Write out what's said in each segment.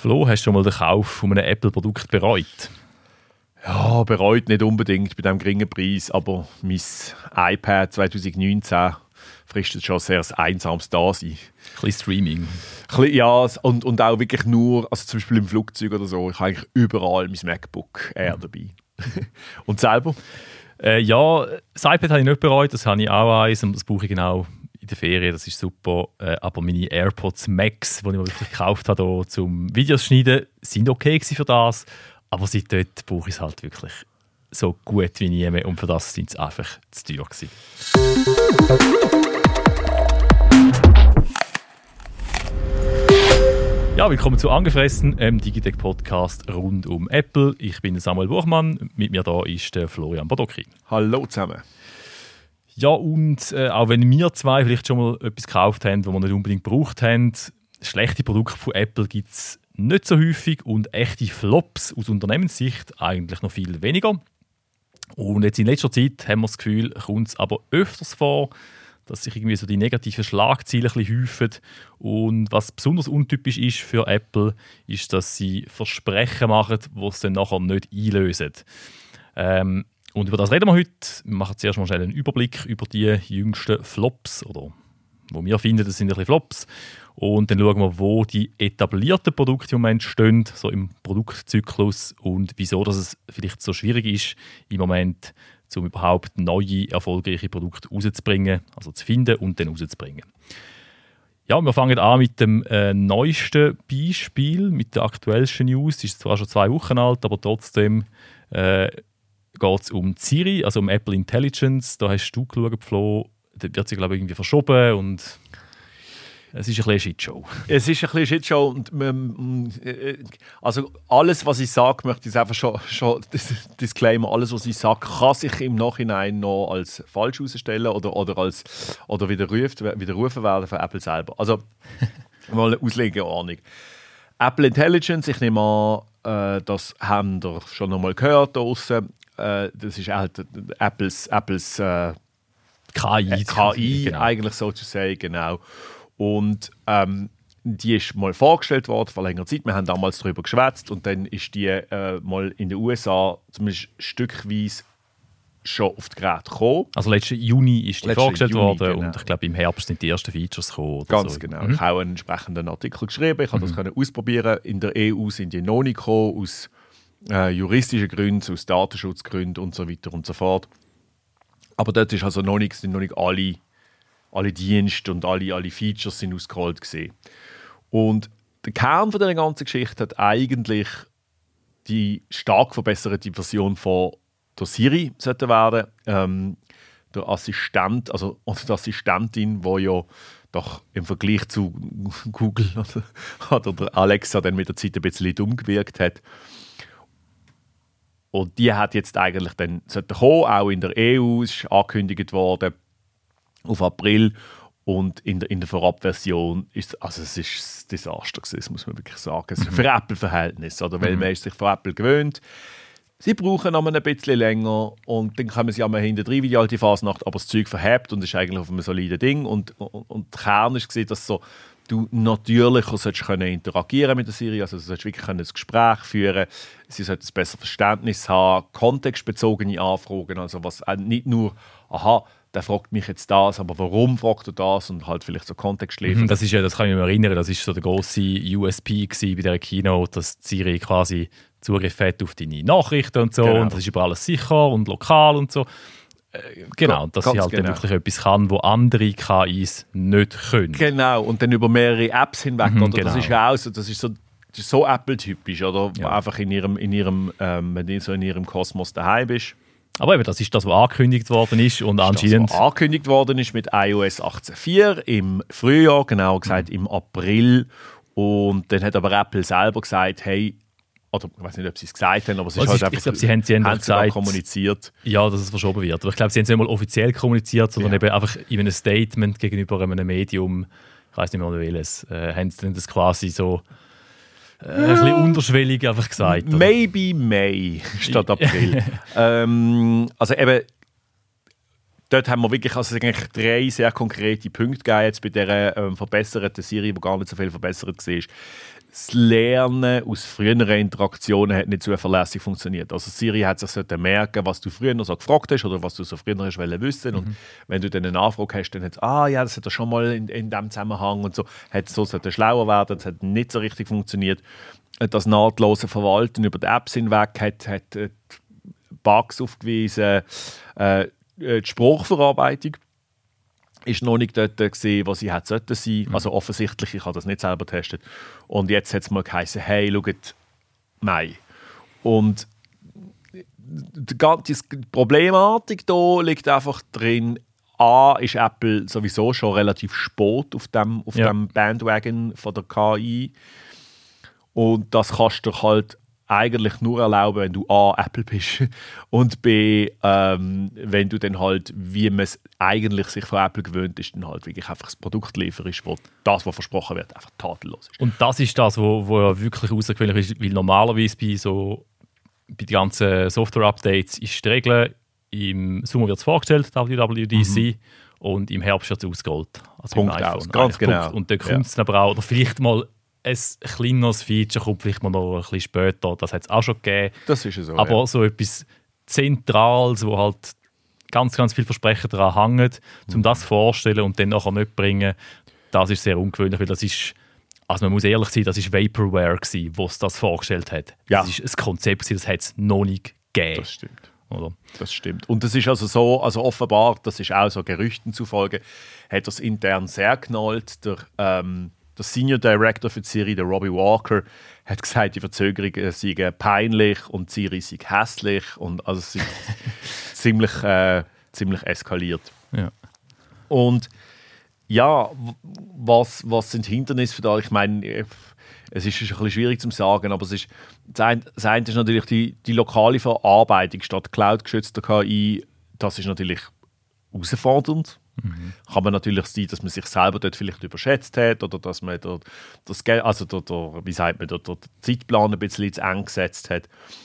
Flo, hast du schon mal den Kauf von einem Apple-Produkt bereut? Ja, bereut nicht unbedingt bei diesem geringen Preis, aber mein iPad 2019 fristet schon sehr ein einsames Dasein. Ein bisschen Streaming. Ja, und auch wirklich nur, also zum Beispiel im Flugzeug oder so, ich habe eigentlich überall mein MacBook Air dabei. Und selber? Ja, das iPad habe ich nicht bereut, das habe ich auch eins und das brauche ich genau in der Ferien, das ist super. Aber meine AirPods Max, die ich mir wirklich gekauft habe, hier, zum Videos schneiden, sind okay für das. Aber seitdem brauche ich es halt wirklich so gut wie nie mehr und für das sind sie einfach zu teuer gewesen. Ja, willkommen zu «Angefressen», Digitec-Podcast rund um Apple. Ich bin Samuel Buchmann, mit mir da ist der Florian Badocki. Hallo zusammen. Ja, und auch wenn wir zwei vielleicht schon mal etwas gekauft haben, das wir nicht unbedingt gebraucht haben, schlechte Produkte von Apple gibt es nicht so häufig und echte Flops aus Unternehmenssicht eigentlich noch viel weniger. Und jetzt in letzter Zeit haben wir das Gefühl, kommt es aber öfters vor, dass sich irgendwie so die negativen Schlagzeilen ein bisschen häufen. Und was besonders untypisch ist für Apple, ist, dass sie Versprechen machen, die es dann nachher nicht einlösen. Und über das reden wir heute. Wir machen zuerst mal schnell einen Überblick über die jüngsten Flops, oder wo wir finden, das sind ein bisschen Flops. Und dann schauen wir, wo die etablierten Produkte im Moment stehen, so im Produktzyklus, und wieso dass es vielleicht so schwierig ist, im Moment, um überhaupt neue, erfolgreiche Produkte rauszubringen, also zu finden und dann rauszubringen. Ja, wir fangen an mit dem neuesten Beispiel, mit der aktuellsten News. Die ist zwar schon 2 Wochen alt, aber trotzdem geht es um Siri, also um Apple Intelligence. Da hast du geschaut, Flo, da wird sie, glaube ich, irgendwie verschoben und es ist ein bisschen eine Shitshow. Es ist ein bisschen eine Shitshow. Und, also alles, was ich sage, möchte ich einfach schon Disclaimer, alles, was ich sage, kann sich im Nachhinein noch als falsch herausstellen oder widerrufen werden von Apple selber. Also mal eine Auslegeordnung. Apple Intelligence, ich nehme an, das haben wir schon einmal gehört draussen. Das ist halt Apples KI genau. Eigentlich sozusagen, genau. Und die ist mal vorgestellt worden vor längerer Zeit. Wir haben damals darüber geschwätzt und dann ist die mal in den USA zumindest stückweise schon auf die Geräte gekommen. Also letzten Juni ist die vorgestellt worden, genau. Und ich glaube im Herbst sind die ersten Features gekommen. Ganz so. Genau. Ich habe auch einen entsprechenden Artikel geschrieben. Ich konnte das ausprobieren. In der EU sind die noch nicht gekommen, aus juristischen Gründen, aus Datenschutzgründen und so weiter und so fort. Aber dort ist also sind noch nicht alle Dienste und alle Features sind ausgerollt gesehen. Und der Kern von dieser ganzen Geschichte hat eigentlich die stark verbesserte Version von der Siri sollte werden. Der Assistent, also oder die Assistentin, die ja doch im Vergleich zu Google oder der Alexa dann mit der Zeit ein bisschen dumm gewirkt hat. Und die hat jetzt eigentlich dann sollte kommen, auch in der EU, ist angekündigt worden auf April, und in der Vorabversion ist es ist ein Desaster gewesen, das muss man wirklich sagen. Also für Apple-Verhältnisse, oder? Weil man ist sich von Apple gewöhnt. Sie brauchen noch ein bisschen länger und dann kommen sie einmal hinten rein wie die alte Fasnacht, aber das Zeug verhebt und ist eigentlich auf einem soliden Ding. Und der Kern war, dass du natürlicher solltest interagieren mit der Siri, also du solltest wirklich ein Gespräch führen, sie sollte ein besseres Verständnis haben, kontextbezogene Anfragen, also was nicht nur, aha, der fragt mich jetzt das, aber warum fragt er das, und halt vielleicht so Kontext liefern. Das kann ich mich erinnern, das war so der grosse USP bei dieser Keynote, dass Siri quasi Zugriff hat auf deine Nachrichten und so, genau. Und das ist über alles sicher und lokal und so. Genau, dass sie halt dann wirklich etwas kann, wo andere KIs nicht können. Genau, und dann über mehrere Apps hinweg. Oder? Genau. Das ist ja auch so, das ist so Apple-typisch, oder? Ja. Einfach wenn du so in ihrem Kosmos daheim bist. Aber eben, das ist das, was angekündigt worden ist. Und anscheinend das, was angekündigt worden ist mit iOS 18.4 im Frühjahr, genau gesagt im April. Und dann hat aber Apple selber gesagt, hey, oder ich weiß nicht, ob sie es gesagt haben, aber es ist halt einfach, ich glaube, sie haben gesagt, kommuniziert. Ja, dass es verschoben wird. Aber ich glaube, sie haben es nicht mal offiziell kommuniziert, sondern eben einfach in einem Statement gegenüber einem Medium, ich weiß nicht mehr welches, haben sie dann das quasi so ein bisschen unterschwellig einfach gesagt. Oder? Maybe May statt April. Also eben, dort haben wir wirklich eigentlich 3 sehr konkrete Punkte gegeben jetzt bei dieser verbesserten Serie, die gar nicht so viel verbessert war. das Lernen aus früheren Interaktionen hat nicht zuverlässig funktioniert. Also Siri hat sich merken, was du früher noch so gefragt hast oder was du so früher hast wissen. Und wenn du dann eine Nachfrage hast, dann hat es, ja, das hat er schon mal in diesem Zusammenhang und so. So sollte er schlauer werden, das hat nicht so richtig funktioniert. Das nahtlose Verwalten über die Apps hinweg hat Bugs aufgewiesen. Die Sprachverarbeitung ist noch nicht dort gesehen, was sie hätte sein sollen. Also offensichtlich, ich habe das nicht selber getestet. Und jetzt hat es mal geheißen, hey, schaut, nein. Und die Problematik hier liegt einfach drin, A, ist Apple sowieso schon relativ spät auf dem Bandwagon von der KI. Und das kannst du halt eigentlich nur erlauben, wenn du A, Apple bist und B, wenn du dann halt, wie man es eigentlich sich von Apple gewöhnt ist, dann halt wirklich einfach das Produkt lieferst, wo das, was versprochen wird, einfach tadellos ist. Und das ist das, wo ja wirklich außergewöhnlich ist, weil normalerweise bei den ganzen Software-Updates ist die Regel, im Sommer wird es vorgestellt, WWDC, und im Herbst wird es ausgerollt. Also Punkt aus, ganz genau. Punkt. Und dann kommt es aber auch, oder vielleicht mal ein kleineres Feature kommt vielleicht mal noch ein bisschen später, das hat es auch schon gegeben. Das ist so, aber so etwas Zentrales, wo halt ganz, ganz viele Versprechen daran hängen, um das vorzustellen und dann nachher nicht bringen, das ist sehr ungewöhnlich, weil das ist, also man muss ehrlich sein, das war Vaporware, was das vorgestellt hat. Ja. Das ist ein Konzept, das hat es noch nicht gegeben. Das stimmt. Oder? Das stimmt. Und das ist also so, also offenbar, das ist auch so Gerüchten zufolge, hat das intern sehr knallt. Der Senior Director für die Serie, der Robbie Walker, hat gesagt, die Verzögerungen seien peinlich und die Serie sei hässlich. Und also es ist ziemlich eskaliert. Ja. Und ja, was sind Hindernisse für da? Ich meine, es ist ein bisschen schwierig zu sagen, aber das eine ist natürlich die lokale Verarbeitung statt cloud-geschützter KI. Das ist natürlich herausfordernd. Kann man natürlich sein, dass man sich selber dort vielleicht überschätzt hat oder dass man dort wie sagt man, dort den Zeitplan ein bisschen zu eng gesetzt hat.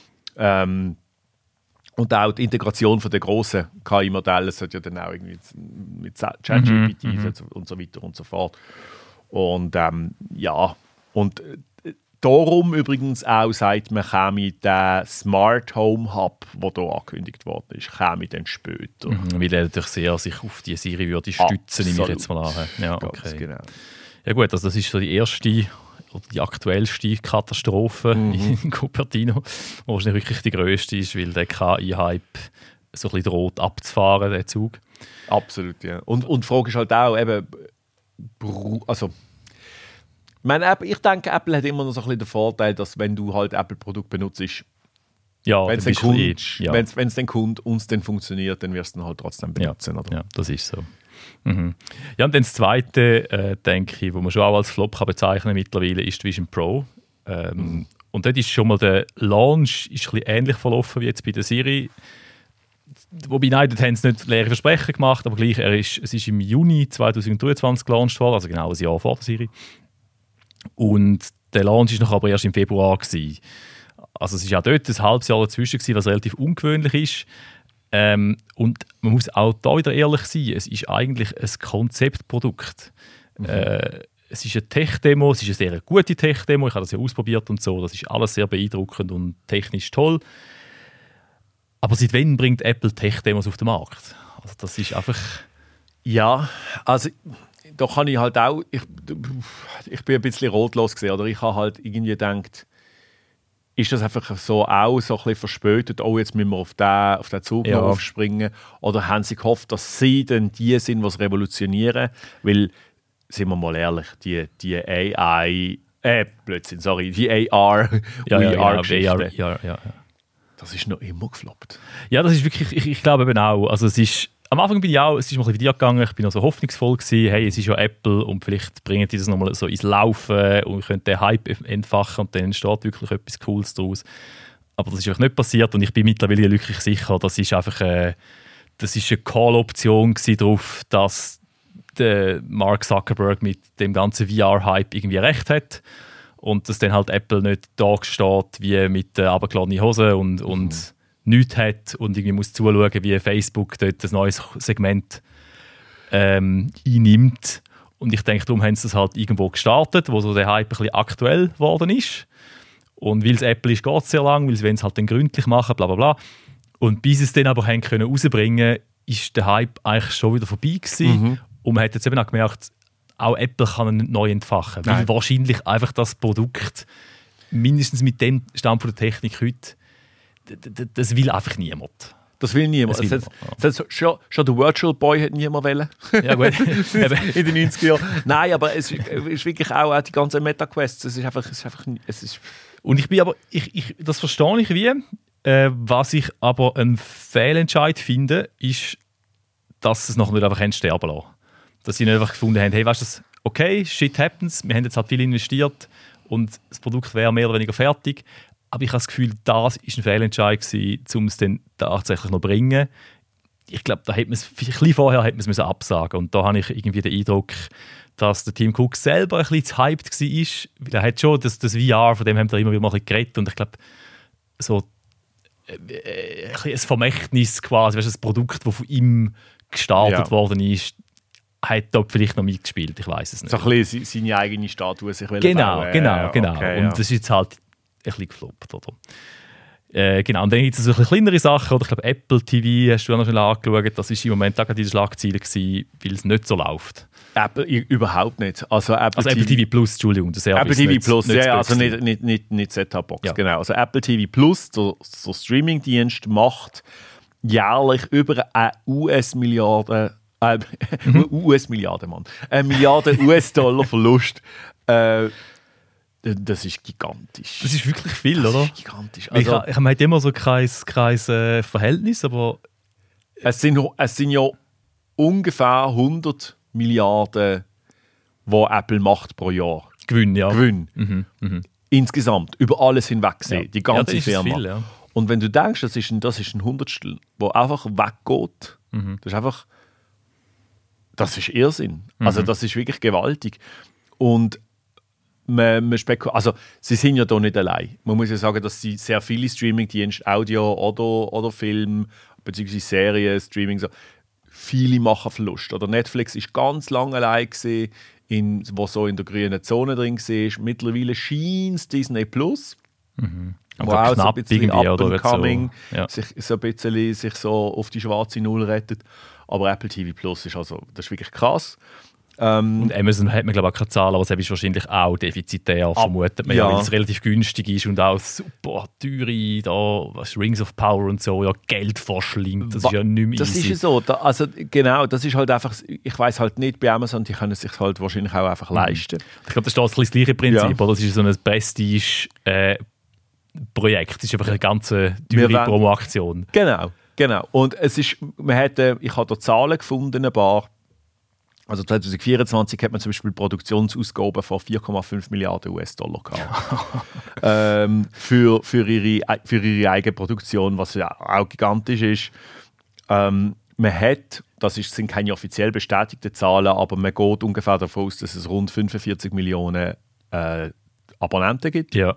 Und auch die Integration von den grossen KI-Modellen sollte ja dann auch irgendwie mit ChatGPT und so weiter und so fort. Und darum übrigens auch sagt man, käme der Smart Home Hub, der hier angekündigt worden ist, käme dann später. Weil er natürlich sehr sich auf die Serie würde stützen, nehme ich jetzt mal an. Ja, ganz okay. Genau. Ja gut, also das ist so die erste oder die aktuellste Katastrophe in Cupertino, die wahrscheinlich wirklich die grösste ist, weil der KI-Hype so ein bisschen droht abzufahren, der Zug. Absolut, ja. Und die Frage ist halt auch, eben, also ich denke, Apple hat immer noch so ein bisschen den Vorteil, dass wenn du halt Apple-Produkt benutzt, ja, wenn es dann kommt und es dann funktioniert, dann wirst du es halt trotzdem benutzen. Ja, oder? Ja, das ist so. Ja, und dann das Zweite, denke ich, wo man schon auch als Flop kann bezeichnen mittlerweile, ist die Vision Pro. Und dort ist schon mal der Launch ist ein bisschen ähnlich verlaufen wie jetzt bei der Serie. Wobei, nein, dort haben sie nicht leere Versprechen gemacht, aber gleich, es ist im Juni 2023 gelauncht worden, also genau ein Jahr vor der Serie. Und der Launch war aber erst im Februar gewesen. Also es war auch dort ein halbes Jahr dazwischen gewesen, was relativ ungewöhnlich ist. Und man muss auch da wieder ehrlich sein, es ist eigentlich ein Konzeptprodukt. Es ist eine Tech-Demo, es ist eine sehr gute Tech-Demo, ich habe das ja ausprobiert und so, das ist alles sehr beeindruckend und technisch toll. Aber seit wann bringt Apple Tech-Demos auf den Markt? Also das ist einfach... Ja, also da kann ich halt auch... Ich bin ein bisschen rotlos gesehen, oder ich habe halt irgendwie gedacht, ist das einfach so auch so ein bisschen verspätet, oh, jetzt müssen wir auf den Zug noch aufspringen? Oder haben sie gehofft, dass sie dann die sind, die es revolutionieren? Weil, sind wir mal ehrlich, die AI... Blödsinn, sorry, die AR-VR-Geschichte. Ja. Das ist noch immer gefloppt. Ja, das ist wirklich, ich glaube eben auch. Also es ist, am Anfang bin ich auch, es ist mal ein bisschen wie dir gegangen, ich bin noch so hoffnungsvoll gewesen, hey, es ist ja Apple und vielleicht bringen die das nochmal so ins Laufen und ich könnte den Hype entfachen und dann entsteht wirklich etwas Cooles daraus. Aber das ist auch nicht passiert und ich bin mittlerweile wirklich sicher, das ist einfach eine Call-Option darauf, dass der Mark Zuckerberg mit dem ganzen VR-Hype irgendwie recht hat. Und dass dann halt Apple nicht da steht wie mit runtergeladenen Hosen und nichts hat und irgendwie muss zuschauen, wie Facebook dort ein neues Segment einnimmt. Und ich denke, darum haben sie das halt irgendwo gestartet, wo so der Hype ein bisschen aktuell geworden ist. Und weil es Apple ist, geht es sehr lang, weil sie es halt dann gründlich machen, bla bla bla. Und bis sie es dann aber haben können rausbringen, ist der Hype eigentlich schon wieder vorbei gewesen. Und man hat jetzt eben auch gemerkt, auch Apple kann ihn nicht neu entfachen. Weil wahrscheinlich einfach das Produkt, mindestens mit dem Stand der Technik heute, das will einfach niemand. Das will niemand. Schon der Virtual Boy hat niemand wollen. Ja, gut. In den 90er Jahren. Nein, aber es ist wirklich auch die ganzen Meta-Quests. Es ist einfach. Und das verstehe ich wie. Was ich aber einen Fehlentscheid finde, ist, dass es noch nicht einfach sterben lassen. Dass sie nicht einfach gefunden haben, hey, weißt du, okay, shit happens, wir haben jetzt halt viel investiert und das Produkt wäre mehr oder weniger fertig. Aber ich habe das Gefühl, das war ein Fehlentscheid gewesen, um es dann tatsächlich noch zu bringen. Ich glaube, da hätte man es ein bisschen vorher absagen. Und da habe ich irgendwie den Eindruck, dass der Tim Cook selber ein bisschen zu hyped war. Weil er hat schon das VR, von dem haben wir immer wieder mal ein bisschen geredet. Und ich glaube, so ein Vermächtnis quasi, weißt, das Produkt, das von ihm gestartet worden ist, hat dort vielleicht noch mitgespielt. Ich weiß es nicht. So ein bisschen seine eigene Statue sich bauen. Genau. Okay, und das ist jetzt halt ein bisschen gefloppt, oder? Genau, und dann gibt es so ein bisschen kleinere Sachen, oder? Ich glaube, Apple TV hast du auch noch schnell angeschaut, das war im Moment auch in den Schlagzeilen gewesen, weil es nicht so läuft. Apple überhaupt nicht. Also Apple TV Plus, Entschuldigung, der Service. Apple TV nicht, Plus, nicht also nicht Set-Top-Box, ja. Genau. Also Apple TV Plus, der Streaming-Dienst, macht jährlich über eine US-Milliarde, Mann. Eine Milliarde US-Dollar Verlust. Das ist gigantisch. Das ist wirklich viel, oder? Das ist gigantisch. Also, ich habe immer so kein Verhältnis, aber... Es sind ja ungefähr 100 Milliarden, die Apple macht pro Jahr. Gewinn, ja. Insgesamt, über alles hinweg gesehen, ja. Die ganze das Firma. Ist viel, ja. Und wenn du denkst, das ist ein Hundertstel, der einfach weggeht, das ist Irrsinn. Also das ist wirklich gewaltig. Und also, sie sind ja da nicht allein. Man muss ja sagen, dass sie sehr viele Streaming-Dienste, Audio oder Film, bzw. Serien, Streaming, so, viele machen Verlust. Oder Netflix ist ganz lange allein gewesen, wo so in der grünen Zone drin war. Mittlerweile scheint es Disney Plus. Aber wo auch knapp so ein bisschen irgendwie, up and coming, so, ja. sich so auf die schwarze Null rettet. Aber Apple TV Plus ist das ist wirklich krass. Und Amazon hat man, glaube ich, auch keine Zahlen, aber es ist wahrscheinlich auch defizitär, vermutet man, ja, weil es relativ günstig ist und auch super teure, Rings of Power und so, ja, Geld verschlingt. Das ist ja nicht mehr Das easy. ist ja so. Genau, das ist halt einfach, ich weiss halt nicht, bei Amazon, die können es sich halt wahrscheinlich auch einfach leisten. Ich glaube, das ist das gleiche Prinzip, oder? Das ist so ein Prestige- Projekt. Das ist einfach eine ganz teure Promo-Aktion. Genau. Und es ist, ich habe da Zahlen gefunden, ein paar. Also 2024 hat man zum Beispiel Produktionsausgaben von 4,5 Milliarden US-Dollar gehabt. für ihre eigene Produktion, was ja auch gigantisch ist. Man hat, sind keine offiziell bestätigten Zahlen, aber man geht ungefähr davon aus, dass es rund 45 Millionen Abonnenten gibt. Ja.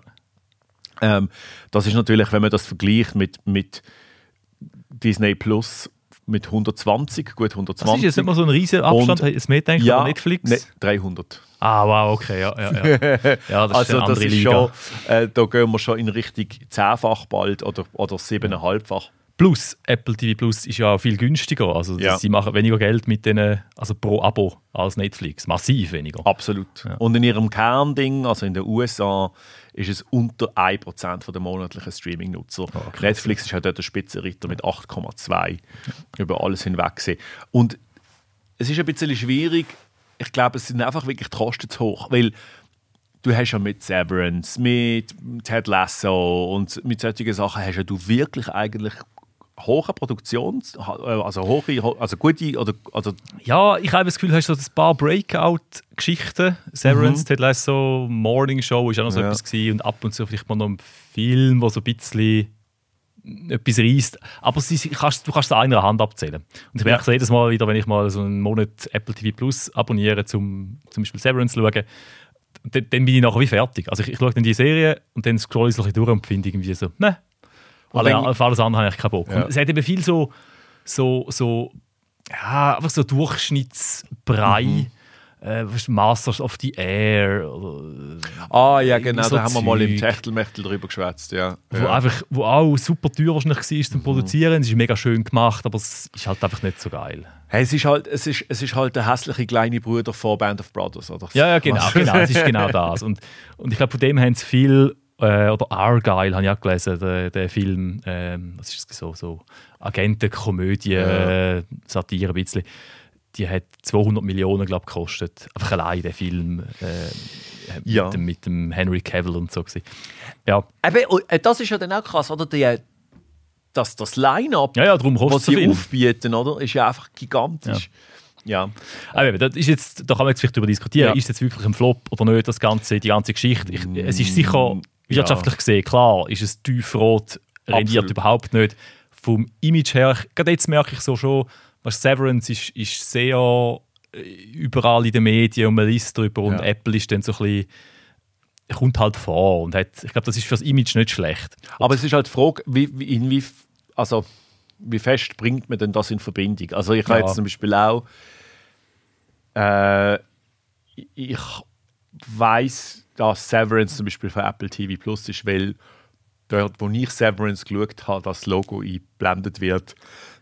Das ist natürlich, wenn man das vergleicht mit Disney Plus mit 120. Das ist jetzt nicht mal so ein riesiger Abstand, es mehr denkt an Netflix? 300. Ah, wow, okay, ja. Ja, das ist eine andere Liga. Schon, da gehen wir schon in Richtung 10-fach bald oder 7,5-fach. Plus, Apple TV Plus ist ja viel günstiger. Also sie machen weniger Geld mit denen, also pro Abo als Netflix. Massiv weniger. Absolut. Ja. Und in ihrem Kernding, also in den USA, ist es unter 1% der monatlichen Streaming-Nutzer. Oh, Netflix ist halt dort der Spitzenreiter mit 8,2 über alles hinweg gesehen. Und es ist ein bisschen schwierig. Ich glaube, es sind einfach wirklich die Kosten zu hoch, weil du hast ja mit Severance, mit Ted Lasso und mit solchen Sachen hast ja du wirklich eigentlich hohe Produktions, also gute oder ja, ich habe das Gefühl, du hast so ein paar Breakout-Geschichten, Severance, Ted Lasso, Morning Show ist auch noch so etwas gewesen, und ab und zu vielleicht mal noch ein Film, der so ein bisschen etwas reisst, aber du kannst es an einer Hand abzählen. Und ich merke es jedes Mal wieder, wenn ich mal so einen Monat Apple TV Plus abonniere, zum Beispiel Severance zu schauen, dann bin ich nachher wie fertig. Also ich schaue dann die Serie und dann scrolle ich so ein bisschen durch und finde irgendwie so, ne. Auf alles andere habe ich keinen Bock. Ja. Und es hat eben viel einfach so Durchschnittsbrei. Masters of the Air. Ja, genau, so da haben wir mal im Zeug. Techtelmechtel drüber geschwätzt, ja. Wo auch super teuer wahrscheinlich war zum Produzieren. Es ist mega schön gemacht, aber es ist halt einfach nicht so geil. Hey, es ist halt der hässliche kleine Bruder von Band of Brothers, oder? Ja, genau, es ist genau das. Und ich glaube, von dem haben sie viel, oder Argyle habe ich auch gelesen, der Film, was ist das so Agentenkomödie, Satire ein bisschen. Die hat 200 Millionen, glaube ich, gekostet. Einfach allein der Film mit dem Henry Cavill und so. Ja. Das ist ja dann auch krass, oder? Das Line-Up, darum was sie aufbieten, oder? Ist ja einfach gigantisch. Ja. Aber das ist jetzt, da kann man jetzt vielleicht darüber diskutieren, ist es jetzt wirklich ein Flop oder nicht, die ganze Geschichte. Es ist sicher wirtschaftlich gesehen, klar, ist es tiefrot, rendiert überhaupt nicht. Vom Image her, gerade jetzt merke ich so schon, Severance ist sehr überall in den Medien und man liest darüber und Apple ist dann so ein bisschen, kommt halt vor und ich glaube, das ist für das Image nicht schlecht. Aber es ist halt die Frage, wie fest bringt man denn das in Verbindung? Also ich habe jetzt zum Beispiel auch ich weiss, dass Severance zum Beispiel für Apple TV Plus ist, weil dort, wo ich Severance geschaut habe, das Logo eingeblendet wird.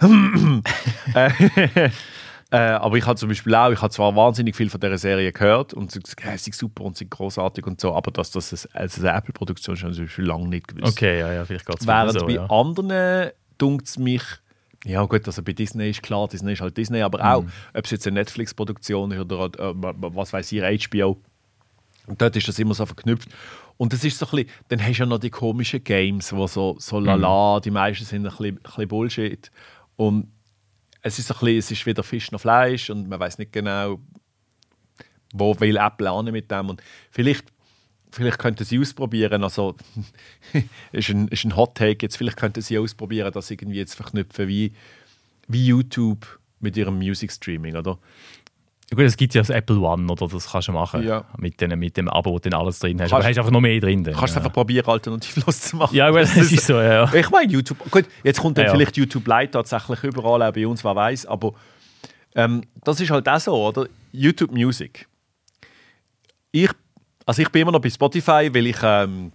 Aber ich habe zum Beispiel auch, ich habe zwar wahnsinnig viel von dieser Serie gehört und sie sind super und sind großartig und so, aber dass das eine Apple-Produktion ist, habe ich zum Beispiel lange nicht gewusst. Okay, ja, vielleicht geht es während so, bei anderen dunkt es mich, ja gut, also bei Disney ist klar, Disney ist halt Disney, aber auch, ob es jetzt eine Netflix-Produktion ist oder was weiß ich, HBO, und dort ist das immer so verknüpft. Und das ist so ein bisschen, dann hast du ja noch die komischen Games, die so lala, die meisten sind ein bisschen Bullshit. Und es ist so ein bisschen, es ist weder Fisch noch Fleisch und man weiß nicht genau, wo will Apple an mit dem. Und vielleicht könnten sie ausprobieren, also ist ein Hot Take jetzt, vielleicht könnten sie ausprobieren, das irgendwie jetzt verknüpfen wie YouTube mit ihrem Music Streaming, oder? Ja gut, es gibt ja das Apple One, oder das kannst du machen, mit dem Abo, wo du dann alles drin hast. Aber hast einfach noch mehr drin. Kannst du einfach probieren, alternativlos zu machen. Ja, gut, das ist so, ja. Ich meine, YouTube, gut, jetzt kommt dann vielleicht YouTube Lite tatsächlich überall, auch bei uns, wer weiß, aber das ist halt auch so, oder? YouTube Music. Ich bin immer noch bei Spotify, weil ich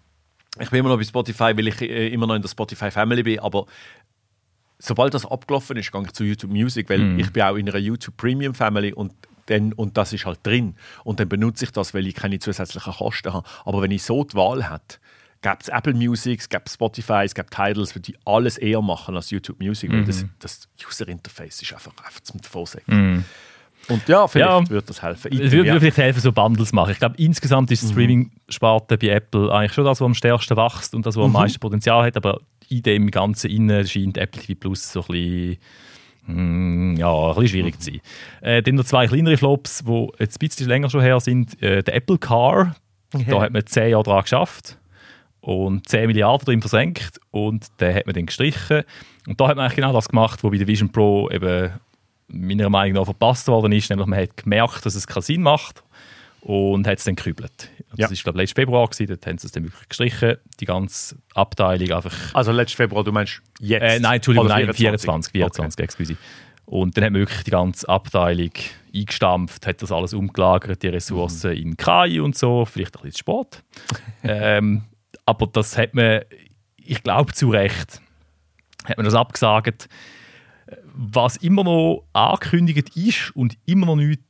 immer noch in der Spotify Family bin, aber sobald das abgelaufen ist, gehe ich zu YouTube Music, weil ich bin auch in einer YouTube Premium Family und das ist halt drin. Und dann benutze ich das, weil ich keine zusätzlichen Kosten habe. Aber wenn ich so die Wahl hätte, gäbe es Apple Music, es gäbe Spotify, es gäbe Tidals, die alles eher machen als YouTube Music, weil das User-Interface ist einfach zum Vorsägen. Und ja, vielleicht würde das helfen. Es würde vielleicht helfen, so Bundles machen. Ich glaube, insgesamt ist die Streaming-Sparte bei Apple eigentlich schon das, was am stärksten wächst und das, was am meisten Potenzial hat. Aber in dem Ganzen innen scheint Apple TV Plus so ein bisschen, ein bisschen schwierig zu sein. Dann noch zwei kleinere Flops, die jetzt ein bisschen länger schon her sind. Der Apple Car, da hat man 10 Jahre daran geschafft und 10 Milliarden drin versenkt und den hat man dann gestrichen. Und da hat man eigentlich genau das gemacht, was bei der Vision Pro eben meiner Meinung nach verpasst worden ist, nämlich man hat gemerkt, dass es keinen Sinn macht und hat es dann gekübelt. Das war, glaube ich, letztes Februar gewesen, dort haben sie es dann wirklich gestrichen, die ganze Abteilung einfach... Also letztes Februar, du meinst jetzt? Nein, Entschuldigung, 24, okay. Excuse. Und dann hat man wirklich die ganze Abteilung eingestampft, hat das alles umgelagert, die Ressourcen in KI und so, vielleicht ein bisschen Sport. Aber das hat man, ich glaube zu Recht, hat man das abgesagt. Was immer noch angekündigt ist und immer noch nie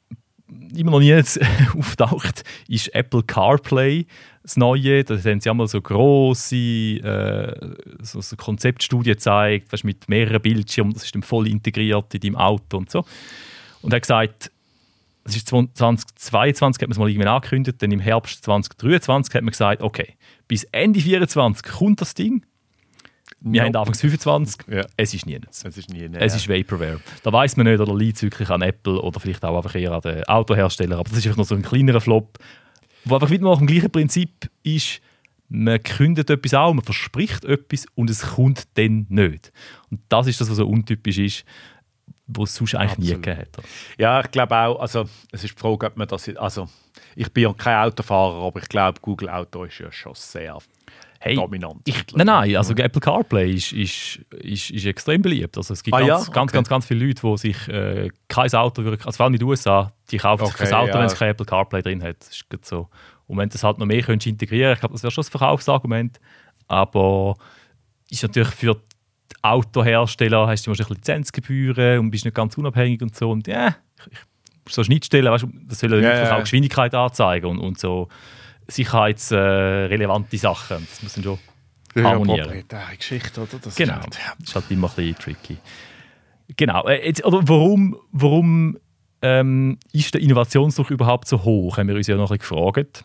auftaucht, ist Apple CarPlay, das Neue. Da haben sie einmal so grosse so Konzeptstudien gezeigt, weißt, mit mehreren Bildschirmen, das ist dann voll integriert in deinem Auto und so. Und er hat gesagt, das ist 2022, hat man es mal irgendwann angekündigt, dann im Herbst 2023 hat man gesagt, okay, bis Ende 2024 kommt das Ding. Wir haben Anfangs 25, es ist nichts. Es ist Vaporware. Da weiss man nicht, oder liegt es wirklich an Apple oder vielleicht auch einfach eher an den Autoherstellern. Aber das ist einfach noch so ein kleinerer Flop, wo einfach wieder nach dem gleichen Prinzip ist, man kündet etwas an, man verspricht etwas und es kommt dann nicht. Und das ist das, was so untypisch ist. wo es sonst eigentlich nie gegeben hat. Ja, ich glaube auch, also es ist die Frage, ob man das... Also, ich bin ja kein Autofahrer, aber ich glaube, Google Auto ist ja schon sehr dominant. Nein, also Apple CarPlay ist extrem beliebt. Also es gibt ganz viele Leute, die sich kein Auto, also vor allem in den USA, die kaufen sich kein Auto, wenn es kein Apple CarPlay drin hat. Das ist gut so. Und wenn du das halt noch mehr könntest integrieren, ich glaube, das wäre schon ein Verkaufsargument. Aber ist natürlich für die Autohersteller, hast du wahrscheinlich Lizenzgebühren und bist nicht ganz unabhängig und so. Und so Schnittstellen, weißt du, das soll wirklich auch Geschwindigkeit anzeigen und so sicherheitsrelevante Sachen. Das muss dann schon harmonieren. Proprietäre Geschichte, oder? Das genau, das ist halt immer ein bisschen tricky. Genau, oder warum ist der Innovationsdruck überhaupt so hoch, haben wir uns ja noch ein bisschen gefragt.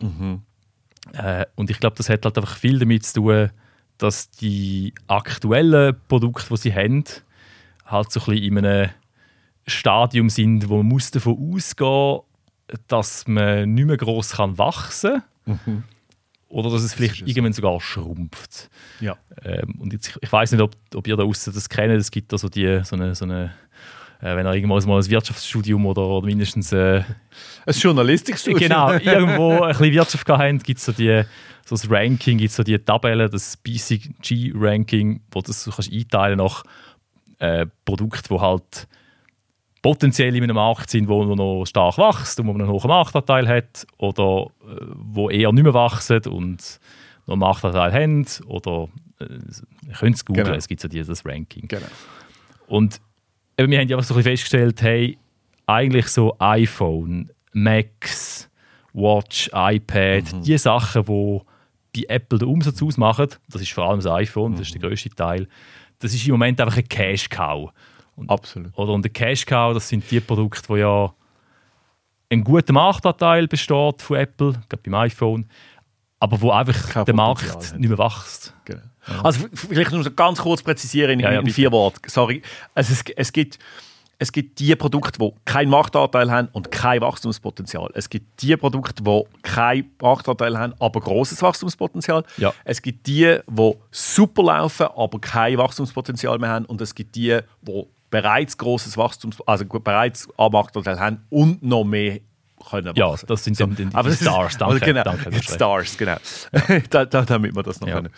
Und ich glaube, das hat halt einfach viel damit zu tun, dass die aktuellen Produkte, die sie haben, halt so ein bisschen in einem Stadium sind, wo man muss davon ausgehen, dass man nicht mehr gross wachsen kann. Oder dass es vielleicht irgendwann sogar schrumpft. Ja. Und jetzt, ich weiss nicht, ob ihr da draussen das kennt. Es gibt da so eine wenn ihr irgendwann mal ein Wirtschaftsstudium oder mindestens ein Journalistikstudium. Genau, irgendwo ein bisschen Wirtschaft gehabt haben, gibt es so das Ranking, gibt es so die Tabelle, das BCG-Ranking, wo du das kannst einteilen nach Produkten, die halt potenziell in einem Markt sind, wo noch stark wächst und wo man einen hohen Marktanteil hat, oder wo eher nicht mehr wachsen und noch einen Marktanteil haben, oder ihr könnt es googeln, es gibt so das Ranking. Genau. Und wir haben ja so ein bisschen festgestellt, hey, eigentlich so iPhone, Macs, Watch, iPad, die Sachen, die bei Apple den Umsatz ausmachen, das ist vor allem das iPhone, das ist der grösste Teil, das ist im Moment einfach ein Cash-Cow. Absolut. Oder der Cash-Cow, das sind die Produkte, wo ja ein guter Marktanteil besteht von Apple, gerade beim iPhone, aber wo einfach der Markt nicht mehr wächst. Genau. Also vielleicht nur so ganz kurz präzisieren in 4 Worten. Sorry. Also es gibt die Produkte, die keinen Marktanteil haben und kein Wachstumspotenzial. Es gibt die Produkte, die keinen Marktanteil haben, aber grosses Wachstumspotenzial. Ja. Es gibt die super laufen, aber kein Wachstumspotenzial mehr haben. Und es gibt die bereits grosses bereits einen Marktanteil haben und noch mehr können wachsen. Ja, das sind so, die Stars. Danke. Genau, danke die Stars, genau. Damit wir das noch können.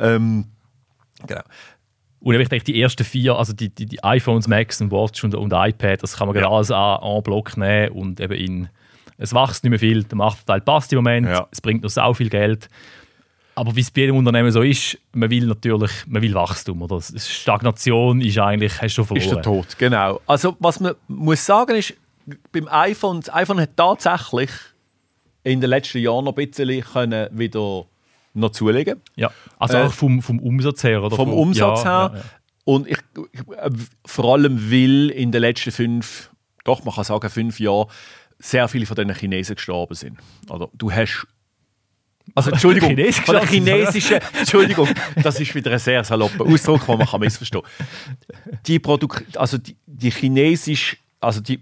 Genau. Und ich denke, die ersten 4, also die iPhones, Macs und Watch und iPad, das kann man gerade alles en Block nehmen und eben es wächst nicht mehr viel, der Marktanteil passt im Moment, es bringt noch sau viel Geld. Aber wie es bei jedem Unternehmen so ist, man will Wachstum. Oder? Stagnation ist eigentlich, hast du schon verloren. Ist der Tod, genau. Also was man muss sagen ist, beim iPhone, das iPhone hat tatsächlich in den letzten Jahren noch ein bisschen wieder noch zulegen. Ja, also auch vom Umsatz her. Oder? Vom Umsatz her. Ja. Und ich vor allem will in den letzten 5 Jahren sehr viele von diesen Chinesen gestorben sind. Also du hast... Also Entschuldigung, Entschuldigung, das ist wieder ein sehr salopper Ausdruck, den man missverstehen kann. Die chinesische, also die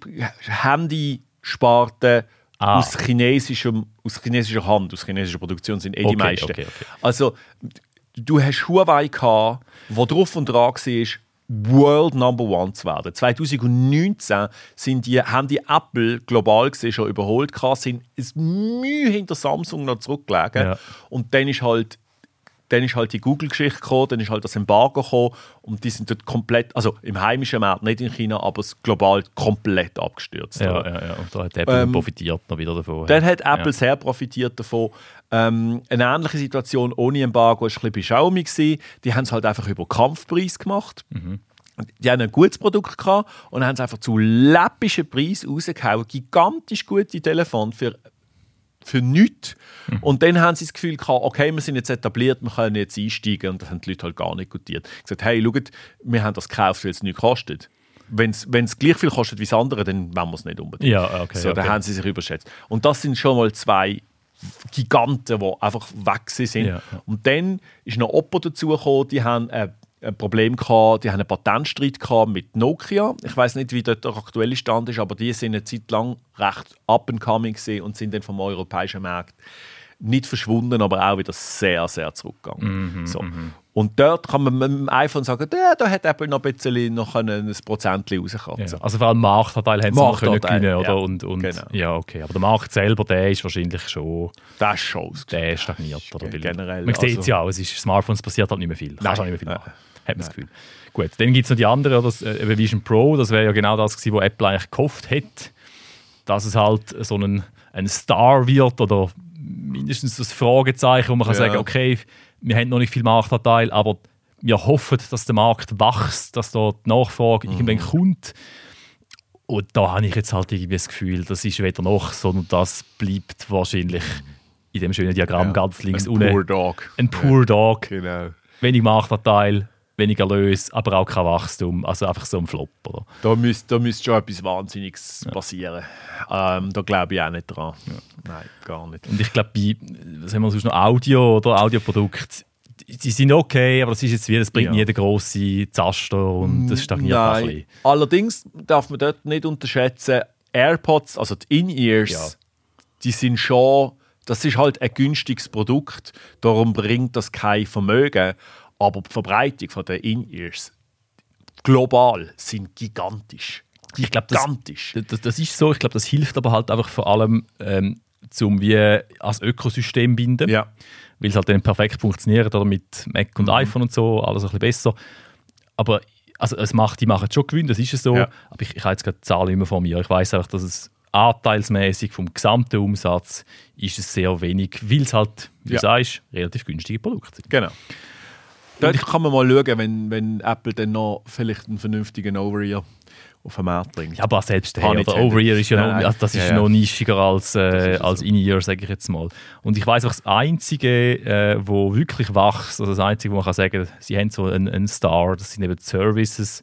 Handysparte aus chinesischer Hand, aus chinesischer Produktion sind die meisten. Okay. Also du hast Huawei gehabt, wo drauf und dran war, World Number One zu werden. 2019 haben die Apple global gesehen schon überholt, sind ein Mühe hinter Samsung noch zurückgelegen. Ja. Und dann ist halt die Google-Geschichte gekommen, dann ist halt das Embargo gekommen und die sind dort komplett, also im heimischen Markt, nicht in China, aber global komplett abgestürzt. Ja. Und da hat Apple profitiert noch wieder davon. Dann hat Apple sehr profitiert davon. Eine ähnliche Situation ohne Embargo war ein bisschen bei Xiaomi. Die haben es halt einfach über Kampfpreis gemacht. Die haben ein gutes Produkt gehabt und haben es einfach zu läppischen Preisen rausgehauen. Gigantisch gute Telefone für nichts. Und dann haben sie das Gefühl gehabt, okay, wir sind jetzt etabliert, wir können jetzt einsteigen. Und das haben die Leute halt gar nicht gutiert. Gesagt, hey, schaut, wir haben das gekauft, weil es nichts kostet. Wenn es gleich viel kostet wie das andere, dann wollen wir es nicht unbedingt. Ja, okay, dann haben sie sich überschätzt. Und das sind schon mal 2 Giganten, die einfach weg sind. Ja. Und dann ist noch Oppo dazugekommen, die haben ein Problem gehabt, die haben einen Patentstreit gehabt mit Nokia. Ich weiß nicht, wie dort der aktuelle Stand ist, aber die sind eine Zeit lang recht up and coming und sind dann vom europäischen Markt nicht verschwunden, aber auch wieder sehr, sehr zurückgegangen. So. Und dort kann man mit dem iPhone sagen, da hat Apple noch ein bisschen noch ein Prozentchen rauskratzen. Ja. Also vor allem Marktanteil haben sie noch können gewinnen, oder? Ja. Und, Genau. Ja, okay. Aber der Markt selber, der ist wahrscheinlich schon... Das ist schon der stagniert. Oder? Generell. Man sieht es ja auch, Smartphones passiert halt nicht mehr viel. Kannst auch nicht mehr viel machen. Hat man das Gefühl. Gut, dann gibt es noch die andere, das Vision Pro, das wäre ja genau das gewesen, was Apple eigentlich gehofft hat, dass es halt so ein Star wird oder mindestens das Fragezeichen, wo man kann sagen, okay, wir haben noch nicht viel Marktanteil, aber wir hoffen, dass der Markt wächst, dass da die Nachfrage irgendwann kommt. Und da habe ich jetzt halt irgendwie das Gefühl, das ist weder noch, sondern das bleibt wahrscheinlich in dem schönen Diagramm ganz links unten. Ein Poor Dog. Genau. Wenig Marktanteil, wenig Erlös, aber auch kein Wachstum. Also einfach so ein Flop. Oder? Da müsste schon etwas Wahnsinniges passieren. Da glaube ich auch nicht dran. Ja. Nein, gar nicht. Und ich glaube, was haben wir sonst noch? Audio oder Audioprodukte, die sind okay, aber das ist jetzt wie, das bringt nie den grossen Zaster und das stagniert auch ein bisschen. Allerdings darf man dort nicht unterschätzen, AirPods, also die In-Ears, die sind schon, das ist halt ein günstiges Produkt, darum bringt das kein Vermögen. Aber die Verbreitung von den In-Ears global sind gigantisch. Ich glaube, das ist so. Ich glaube, das hilft aber halt einfach vor allem, zum wie als Ökosystem binden. Ja. Weil es halt dann perfekt funktioniert oder mit Mac und iPhone und so, alles ein bisschen besser. Aber also, die machen schon Gewinn, das ist es so. Ja. Aber ich habe jetzt gerade die Zahlen immer von mir. Ich weiss einfach, dass es anteilsmäßig vom gesamten Umsatz ist es sehr wenig, weil es halt, wie du sagst, relativ günstige Produkte sind. Genau. Dort kann man mal schauen, wenn Apple dann noch vielleicht einen vernünftigen Over-Ear auf den Markt bringt. Ja, aber selbst der Over-Ear ist ja noch, also das ist noch nischiger als In-Ear, sage ich jetzt mal. Und ich weiss auch, das Einzige, wo wirklich wächst, also das Einzige, wo man kann sagen, sie haben so einen Star, das sind eben die Services.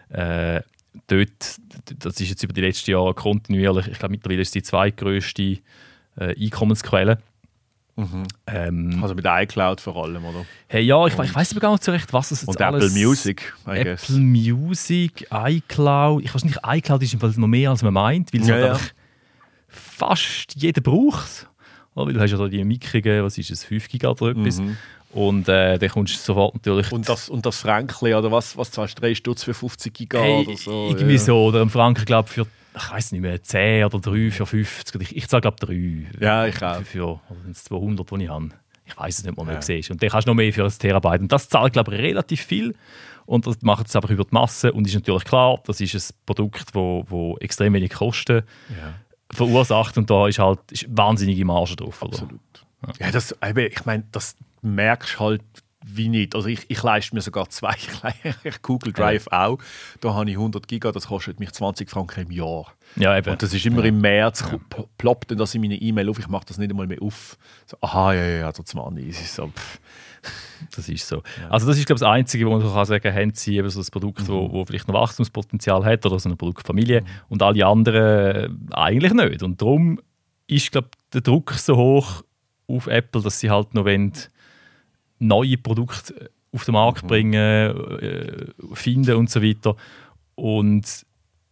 Dort, das ist jetzt über die letzten Jahre kontinuierlich, ich glaube mittlerweile ist es die zweitgrößte Einkommensquelle. Also mit iCloud vor allem, oder? Hey, ja, ich weiss aber gar nicht so recht, was es jetzt und alles... Apple Music, I guess. Apple Music, iCloud. Ich weiß nicht, iCloud ist im Fall noch mehr, als man meint, weil es halt einfach fast jeder braucht. Weil du hast ja da die mickrigen, was ist es, 5 GB oder etwas. Und dann kommst du sofort natürlich... Und das Fränkli, oder was zahlst du? 3 Stutz für 50 GB oder so? Irgendwie so. Oder ein Franken, glaube ich, für... Ich weiß nicht mehr, 10 oder 3 für 50. Ich zahle, glaube ich, 3. Ja, ich auch. Für 200, die ich habe. Ich weiß es nicht mal, wie du siehst. Und dann kannst du noch mehr für ein Terabyte. Und das zahlt, glaube ich, relativ viel. Und das macht es einfach über die Masse. Und ist natürlich klar, das ist ein Produkt, wo extrem wenig Kosten verursacht. Und da ist wahnsinnige Marge drauf. Absolut. Ja, ich meine, das merkst du halt wie nicht. Also ich leiste mir sogar 2. Google Drive auch. Da habe ich 100 GB, das kostet mich 20 Franken im Jahr. Ja, eben. Und das ist immer im März, ploppt dann das in meine E-Mail auf, ich mache das nicht einmal mehr auf. So, aha, der 20. So, das ist so. Ja. Also das ist, glaube ich, das Einzige, wo man kann sagen, haben sie eben so ein Produkt, wo vielleicht noch Wachstumspotenzial hat oder so eine Produktfamilie und alle anderen eigentlich nicht. Und darum ist, glaube ich, der Druck so hoch auf Apple, dass sie halt noch neue Produkte auf den Markt bringen, finden und so weiter. Und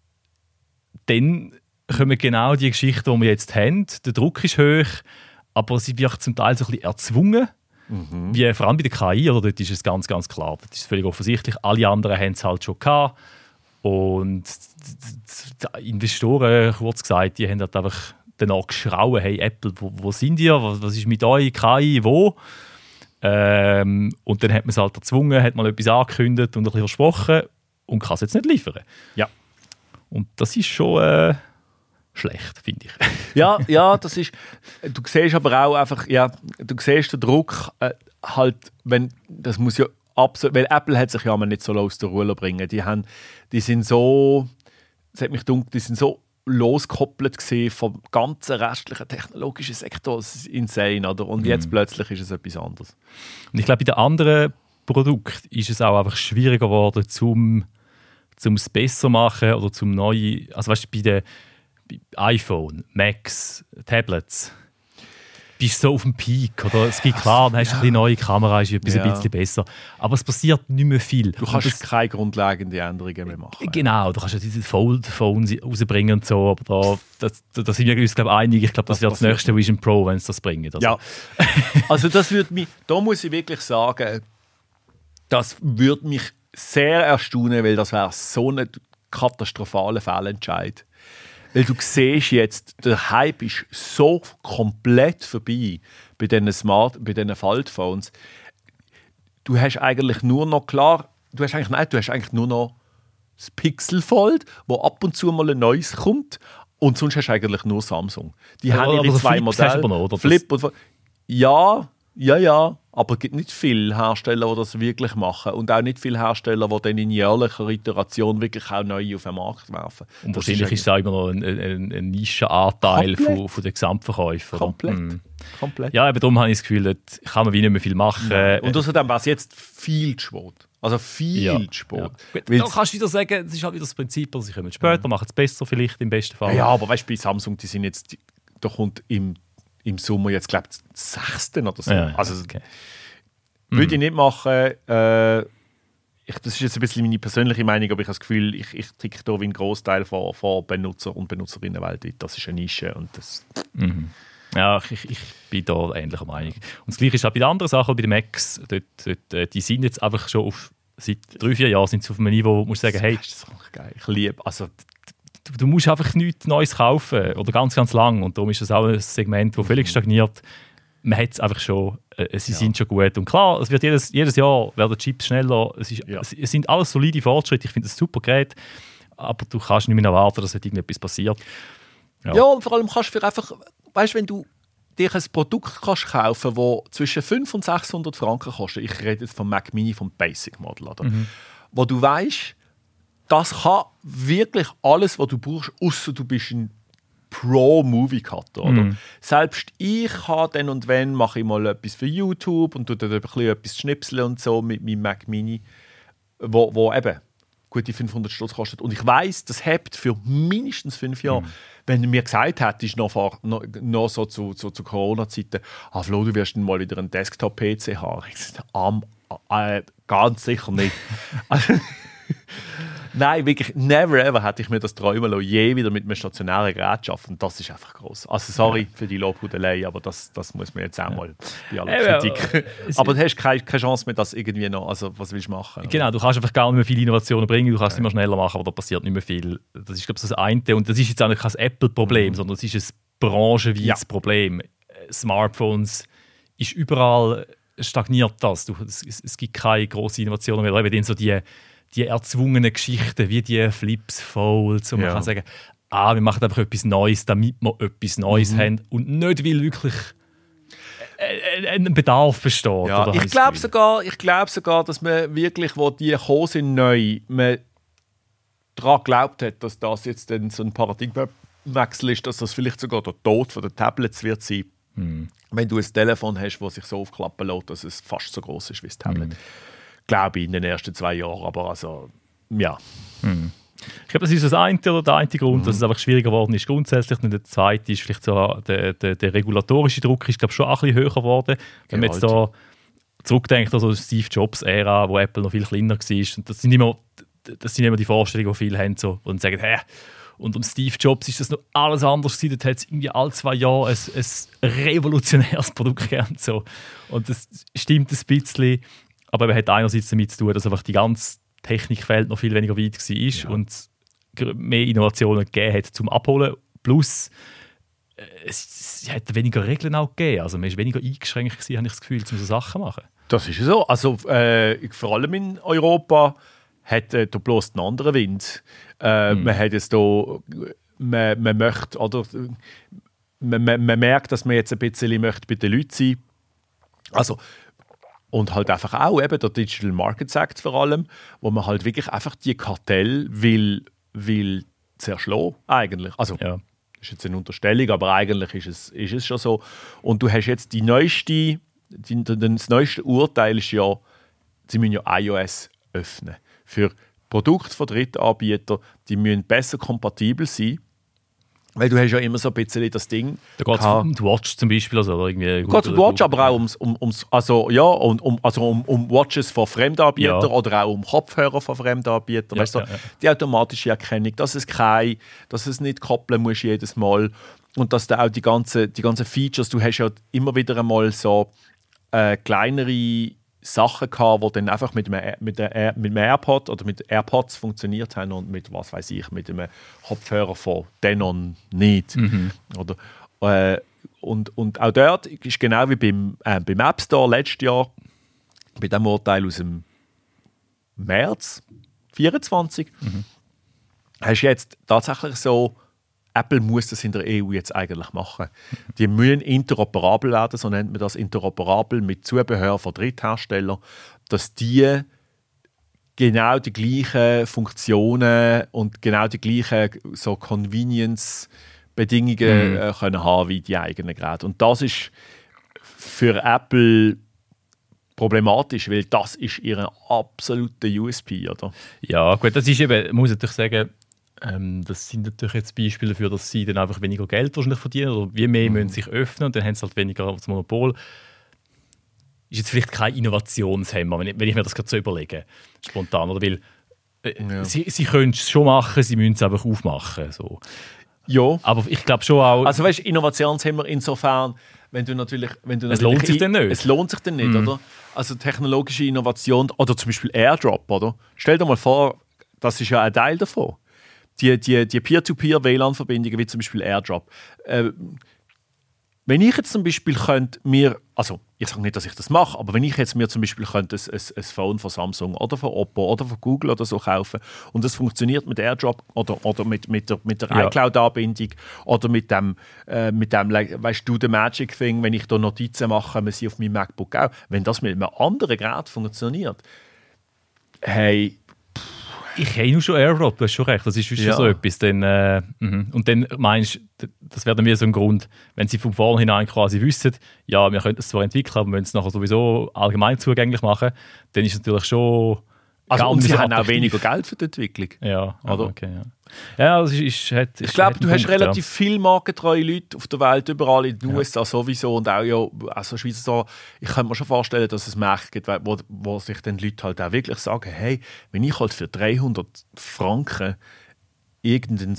dann kommen genau die Geschichten, die wir jetzt haben. Der Druck ist hoch, aber sie wird zum Teil so ein bisschen erzwungen. Wie, vor allem bei der KI, oder? Dort ist es ganz, ganz klar. Das ist völlig offensichtlich. Alle anderen haben es halt schon gehabt. Und die Investoren, kurz gesagt, die haben halt einfach danach geschrauen, hey Apple, wo sind ihr? Was ist mit euch? KI, wo? Und dann hat man es halt erzwungen, hat mal etwas angekündigt und ein bisschen versprochen und kann es jetzt nicht liefern. Ja. Und das ist schon schlecht, finde ich. Ja, das ist... Du siehst aber auch einfach, du siehst den Druck halt, wenn... Das muss ja absolut... Weil Apple hat sich ja mal nicht so aus der Ruhe bringen. Die sind so... Es hat mich gedacht, die sind so losgekoppelt vom ganzen restlichen technologischen Sektor. Das ist insane, oder? Und jetzt plötzlich ist es etwas anderes. Und ich glaube, bei den anderen Produkten ist es auch einfach schwieriger geworden, zum es besser machen oder zum neue... Also weißt du, bei iPhone, Macs, Tablets, bist so auf dem Peak. Oder? Es gibt klar, dann hast du eine neue Kamera, ist etwas ein bisschen besser. Aber es passiert nicht mehr viel. Du kannst keine grundlegenden Änderungen mehr machen. Genau, du kannst ja diese Fold-Phones rausbringen und so, aber da sind wir uns, glaube ich, einig. Ich glaube, das wird das nächste Vision Pro, wenn es das bringt. Also. Ja, also das würde mich, da muss ich wirklich sagen, das würde mich sehr erstaunen, weil das wäre so ein katastrophaler Fehlentscheid. Weil du siehst jetzt, der Hype ist so komplett vorbei bei diesen Faltphones. Du hast eigentlich nur noch du hast eigentlich nur noch das Pixel Fold, wo ab und zu mal ein neues kommt. Und sonst hast du eigentlich nur Samsung. Die haben ihre zwei Modelle. Flip und ja, aber es gibt nicht viele Hersteller, die das wirklich machen. Und auch nicht viele Hersteller, die dann in jährlicher Iteration wirklich auch neue auf den Markt werfen. Und wahrscheinlich ist es auch immer noch ein Nischenanteil von den Gesamtverkäufen. Komplett. Ja, aber darum habe ich das Gefühl, da kann man wie nicht mehr viel machen. Nein. Und außerdem wäre es jetzt viel zu spät. Also viel zu spät. Ja. Da kannst du wieder sagen, das ist halt wieder das Prinzip, dass sie kommen später, machen es besser vielleicht im besten Fall. Ja, aber weißt du, bei Samsung, die sind jetzt, da kommt im Sommer jetzt, glaube ich, das 6. oder so. Ja, also, würde ich nicht machen. Das ist jetzt ein bisschen meine persönliche Meinung, aber ich habe das Gefühl, ich ticke da wie ein Großteil von Benutzer und Benutzerinnen weltweit. Das ist eine Nische. Und das Ja, ich bin da ähnlicher Meinung. Und das Gleiche ist auch bei den anderen Sachen, bei den Macs. Die sind jetzt einfach schon seit 3-4 Jahren sind sie auf einem Niveau, wo du sagen, hey, das ist geil. Ich liebe, also du musst einfach nichts Neues kaufen oder ganz, ganz lang. Und darum ist das auch ein Segment, das völlig stagniert. Man hat es einfach schon, sie sind schon gut. Und klar, es wird jedes Jahr werden die Chips schneller. Es sind alles solide Fortschritte. Ich finde das ein super Gerät. Aber du kannst nicht mehr erwarten, dass irgendetwas passiert. Ja, und vor allem kannst du einfach, weißt du, wenn du dir ein Produkt kannst kaufen, das zwischen 500 und 600 Franken kostet, ich rede jetzt vom Mac Mini, vom Basic Model, oder? Wo du weißt, das kann wirklich alles, was du brauchst, außer du bist ein Pro-Movie-Cutter. Oder? Selbst ich habe dann und wenn mache ich mal etwas für YouTube und tue dann ein bisschen etwas schnipseln und so mit meinem Mac Mini, wo eben gute 500 Stutz kostet. Und ich weiss, das hebt für mindestens 5 Jahre. Wenn du mir gesagt hättest, noch so zu Corona-Zeiten, Flo, du wirst dann mal wieder einen Desktop-PC haben. Ich sage, ganz sicher nicht. Nein, wirklich, never ever hätte ich mir das träumen lassen, je wieder mit einem stationären Gerät zu arbeiten. Das ist einfach gross. Also sorry für die Lobhudelei, aber das muss man jetzt auch mal bei aller Kritik. Aber du hast keine Chance mehr, das irgendwie noch, also was willst du machen? Genau, du kannst einfach gar nicht mehr viele Innovationen bringen, du kannst es immer schneller machen, aber da passiert nicht mehr viel. Das ist, glaube ich, das eine. Und das ist jetzt auch nicht kein Apple-Problem, sondern es ist ein branchenweites Problem. Smartphones ist überall stagniert das. Es gibt keine grossen Innovationen mehr. Eben so die erzwungenen Geschichten, wie die Flips, Folds, und man kann sagen, wir machen einfach etwas Neues, damit wir etwas Neues haben und nicht, weil wirklich ein Bedarf besteht. Ja, oder ich glaube sogar, dass man wirklich, wo die gekommen sind neu, man daran geglaubt hat, dass das jetzt dann so ein Paradigmenwechsel ist, dass das vielleicht sogar der Tod der Tablets wird sein. Wenn du ein Telefon hast, das sich so aufklappen lässt, dass es fast so groß ist wie das Tablet. Glaube ich, in den ersten 2 Jahren, aber also, ja. Ich glaube, das ist das eine oder der eine Grund, dass es einfach schwieriger geworden ist grundsätzlich. Und der zweite ist vielleicht so, der regulatorische Druck ist, glaube ich, schon ein bisschen höher geworden. Wenn man jetzt da zurückdenkt, also Steve Jobs-Ära, wo Apple noch viel kleiner war. Und das sind immer die Vorstellungen, die viele haben, so, und sagen, und um Steve Jobs ist das noch alles anders gewesen. Dort hat es irgendwie alle 2 Jahre ein revolutionäres Produkt gegeben. So. Und das stimmt ein bisschen. Aber er hat einerseits damit zu tun, dass einfach die ganze Technikfeld noch viel weniger weit war und mehr Innovationen gegeben hat zum Abholen. Plus, es hat weniger Regeln auch gegeben. Also man war weniger eingeschränkt gewesen, habe ich das Gefühl, um so Sachen zu machen. Das ist so. Also vor allem in Europa hat da bloß einen anderen Wind. Man hat es da, man möchte, oder man merkt, dass man jetzt ein bisschen möchte bei den Leuten sein. Also und halt einfach auch eben der Digital Markets Act vor allem, wo man halt wirklich einfach die Kartell will zerschlagen eigentlich. Also das ist jetzt eine Unterstellung, aber eigentlich ist es schon so. Und du hast jetzt das neueste Urteil ist ja, sie müssen ja iOS öffnen. Für Produkte von Drittanbietern, die müssen besser kompatibel sein Weil du hast ja immer so ein bisschen das Ding. Da geht es um die Watch zum Beispiel. Also, oder irgendwie geht um die Watch, aber auch um Watches von Fremdanbietern oder auch um Kopfhörer von Fremdanbietern. Weißt du, die automatische Erkennung, dass es nicht koppeln muss jedes Mal. Und dass du auch die ganzen Features, du hast ja immer wieder einmal so kleinere Sachen gehabt, die dann einfach mit dem AirPod oder mit AirPods funktioniert haben und mit, was weiß ich, mit einem Kopfhörer von Denon nicht. Oder, und auch dort ist genau wie beim App Store letztes Jahr, bei dem Urteil aus dem März 2024, hast du jetzt tatsächlich so, Apple muss das in der EU jetzt eigentlich machen. Die müssen interoperabel werden, so nennt man das, interoperabel mit Zubehör von Drittherstellern, dass die genau die gleichen Funktionen und genau die gleichen so Convenience-Bedingungen können haben wie die eigenen Geräte. Und das ist für Apple problematisch, weil das ist ihr absoluter USP, oder? Ja, gut, das ist eben, muss ich natürlich sagen, das sind natürlich jetzt Beispiele dafür, dass sie dann einfach weniger Geld wahrscheinlich verdienen oder wie mehr müssen sich öffnen und dann haben sie halt weniger das Monopol. Ist jetzt vielleicht kein Innovationshemmer, wenn ich mir das gerade so überlege, spontan. Oder? Weil sie können es schon machen, sie müssen es einfach aufmachen. So. Ja. Aber ich glaube schon auch... Also weißt du, Innovationshemmer insofern, wenn du natürlich es lohnt sich dann nicht. Es lohnt sich dann nicht, oder? Also technologische Innovation, oder zum Beispiel AirDrop, oder? Stell dir mal vor, das ist ja ein Teil davon. Die Peer-to-Peer-WLAN-Verbindungen, wie zum Beispiel AirDrop. Wenn ich jetzt zum Beispiel ich sage nicht, dass ich das mache, aber wenn ich jetzt mir zum Beispiel ein Phone von Samsung oder von Oppo oder von Google oder so kaufen und das funktioniert mit AirDrop oder mit der iCloud-Anbindung oder mit dem weißt du, der Magic Thing, wenn ich da Notizen mache, man sie auf meinem MacBook auch, wenn das mit einem anderen Gerät funktioniert, hey, ich habe nur schon AirDrop, du hast schon recht, das ist schon so etwas. Dann, und dann meinst du, das wäre dann wieder so ein Grund, wenn sie von vornherein quasi wissen, ja, wir können es zwar entwickeln, aber wir müssen es nachher sowieso allgemein zugänglich machen, dann ist es natürlich schon... Also und sie haben auch weniger Geld für die Entwicklung. Ja, oder? Okay, ja. Ja, das ist ich glaube, du hast relativ viele markentreue Leute auf der Welt, überall in den USA sowieso und auch also Schweizer. Ich kann mir schon vorstellen, dass es Märkte gibt, wo sich dann Leute halt auch wirklich sagen, hey, wenn ich halt für 300 Franken irgendeinen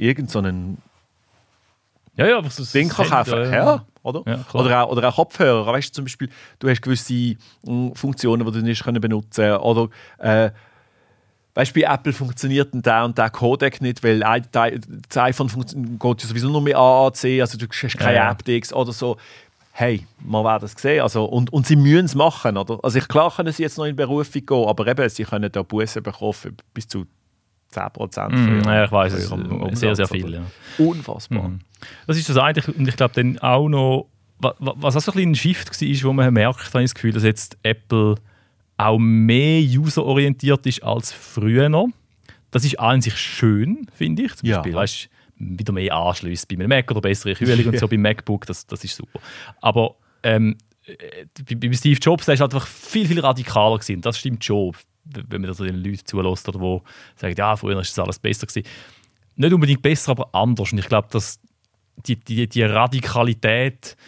Ding kann kaufen, oder? Ja, oder auch Kopfhörer, weißt du, zum Beispiel, du hast gewisse Funktionen, die du nicht benutzen können, oder weißt du, bei Apple funktioniert der und der Codec nicht, weil das iPhone geht ja sowieso nur mit AAC, also du hast keine AptX oder so. Hey, man wird das sehen. Also, und sie müssen es machen, oder? Also klar können sie jetzt noch in Berufung gehen, aber eben, sie können da Bussen bekommen bis zu 10%. Ja, ich weiss es. Sehr, sehr viel. Ja. Unfassbar. Das ist das eigentlich, und ich glaube dann auch noch, was auch so ein Shift war, wo man merkt, habe ich das Gefühl, dass jetzt Apple auch mehr userorientiert ist als früher noch. Das ist an sich schön, finde ich. Zum Beispiel, weißt, wieder mehr Anschlüsse bei einem Mac oder bessere Kühlung und so beim MacBook, das ist super. Aber bei Steve Jobs, der ist halt einfach viel, viel radikaler gewesen. Das stimmt schon, wenn man das den Leuten zulässt oder die sagen, ja, früher war das alles besser gewesen. Nicht unbedingt besser, aber anders. Und ich glaube, dass die Radikalität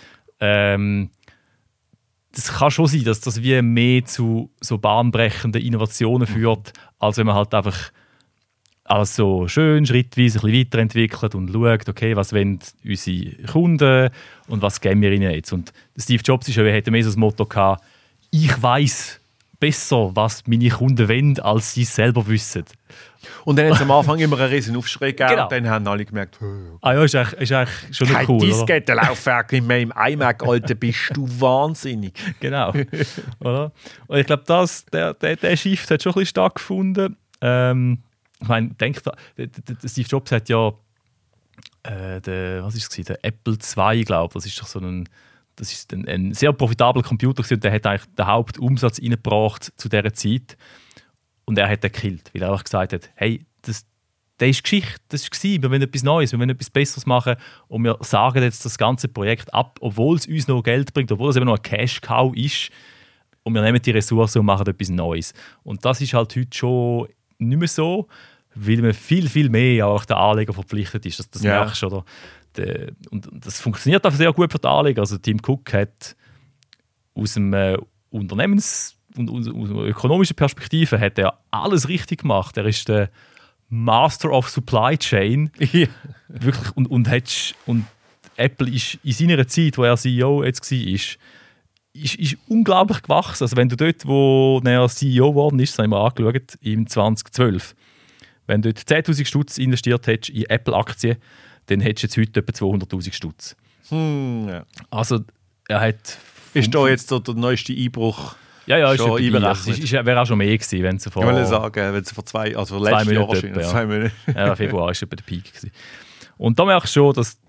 das kann schon sein, dass das wie mehr zu so bahnbrechenden Innovationen führt, als wenn man halt einfach alles so schön schrittweise ein bisschen weiterentwickelt und schaut, okay, was wollen unsere Kunden und was geben wir ihnen jetzt. Und Steve Jobs hatte mehr so das Motto gehabt, ich weiss besser, was meine Kunden wollen, als sie es selber wissen. Und dann hat es am Anfang immer einen riesen Aufschrei gegeben und dann haben alle gemerkt, ist eigentlich schon kein cool, Diskettenlaufwerk in meinem iMac, Alter, bist du wahnsinnig. Genau. Oder? Und ich glaube, der Shift hat schon ein bisschen stattgefunden. Ich meine, denkt Steve Jobs hat ja der Apple II, glaube ich, das ist doch so ein sehr profitabler Computer gewesen, und der hat eigentlich den Hauptumsatz reingebracht zu dieser Zeit. Und er hat den gekillt, weil er einfach gesagt hat, hey, das ist Geschichte, das war gewesen. Wir wollen etwas Neues, wir wollen etwas Besseres machen und wir sagen jetzt das ganze Projekt ab, obwohl es uns noch Geld bringt, obwohl es eben noch ein Cash-Cow ist, und wir nehmen die Ressourcen und machen etwas Neues. Und das ist halt heute schon nicht mehr so, weil man viel, viel mehr auch den Anleger verpflichtet ist. Das Ja. merkst du, oder? Und das funktioniert auch sehr gut für die Anleger. Also Tim Cook hat aus dem Unternehmens- und aus einer ökonomischen Perspektive hat er alles richtig gemacht. Er ist der Master of Supply Chain. Ja. Wirklich, und Apple ist in seiner Zeit, wo er CEO jetzt war, ist unglaublich gewachsen. Also wenn du dort, wo er CEO geworden ist, das haben wir angeschaut, im 2012, wenn du dort 10'000 Stutz investiert hättest in Apple-Aktien, dann hättest du jetzt heute etwa 200'000 Stutz. Ja. Also er hat... Ist da jetzt der neueste Einbruch? Ja, ist schon schon einberechnet? Es wäre auch schon mehr gewesen, wenn sie vor... Ich will sagen, wenn es vor letztes Jahr wahrscheinlich, etwa, ja. 2 Monate. Ja, Februar war etwa der Peak gewesen. Und da merkst du schon, dass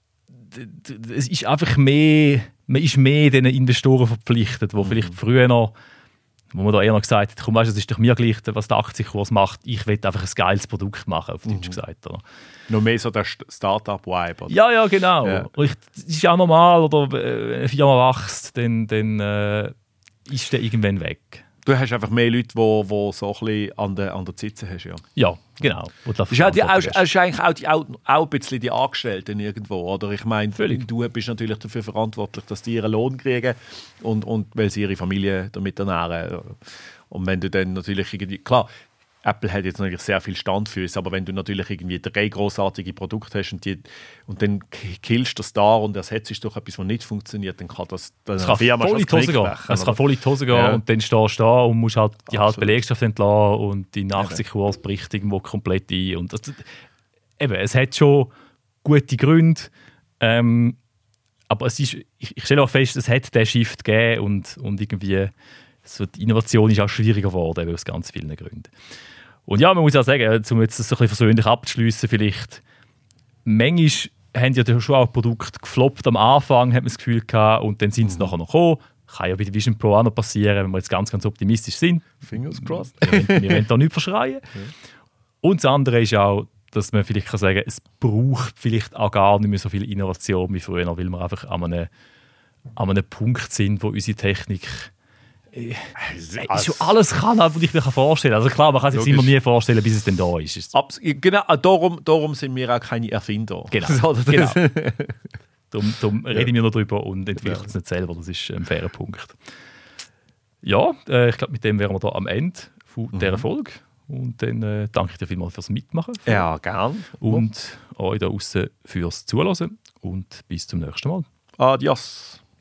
es ist einfach mehr, man ist mehr den Investoren verpflichtet, die vielleicht früher noch, wo man da eher noch gesagt hat, komm, weißt, es ist doch mir gleich, was der Aktienkurs macht, ich will einfach ein geiles Produkt machen, auf Deutsch gesagt. Oder? Noch mehr so der Startup-Vibe. oder? Ja, genau. Ja. Und das ist auch normal, oder wenn eine Firma wächst, dann ist der irgendwann weg. Du hast einfach mehr Leute, die so ein bisschen an der Sitze hast. Ja. Ja, genau. Und Das ist, ist eigentlich auch ein bisschen die Angestellten irgendwo. Oder? Ich meine, Völlig. du bist natürlich dafür verantwortlich, dass die ihren Lohn kriegen und weil sie ihre Familie damit ernähren. Und wenn du dann natürlich irgendwie... Klar, Apple hat jetzt natürlich sehr viel Standfüße, aber wenn du natürlich irgendwie 3 großartige Produkte hast und dann killst du das da und ersetzt durch etwas, was nicht funktioniert, dann kann das Es kann voll in die Hose gehen. Es kann voll in die Hose gehen Ja. und dann stehst du da und musst halt die Absolut. Belegschaft entlassen und dein Aktienkurs bricht irgendwo komplett ein. Und eben, es hat schon gute Gründe, aber es ist, ich stelle auch fest, es hat diesen Shift gegeben und irgendwie so die Innovation ist auch schwieriger geworden, eben aus ganz vielen Gründen. Und ja, man muss ja sagen, um jetzt das so ein bisschen versöhnlich abzuschliessen, vielleicht, manchmal haben ja schon auch Produkte gefloppt am Anfang, hat man das Gefühl gehabt, und dann sind sie nachher noch gekommen. Kann ja bei der Vision Pro auch noch passieren, wenn wir jetzt ganz, ganz optimistisch sind. Fingers crossed. Wir wollen da nicht verschreien. Und das andere ist auch, dass man vielleicht kann sagen, es braucht vielleicht auch gar nicht mehr so viel Innovation wie früher, weil wir einfach an einem Punkt sind, wo unsere Technik schon alles kann, was ich mir vorstellen kann. Also klar, man kann sich Logisch. immer nie vorstellen, bis es dann da ist. Genau, darum sind wir auch keine Erfinder. Genau. So, das- Genau. Darum reden wir noch drüber und entwickeln es nicht selber. Das ist ein fairer Punkt. Ja, ich glaube, mit dem wären wir da am Ende von dieser Folge. Und dann danke ich dir vielmals fürs Mitmachen. Ja, gern. Und euch da draußen fürs Zuhören. Und bis zum nächsten Mal. Adios.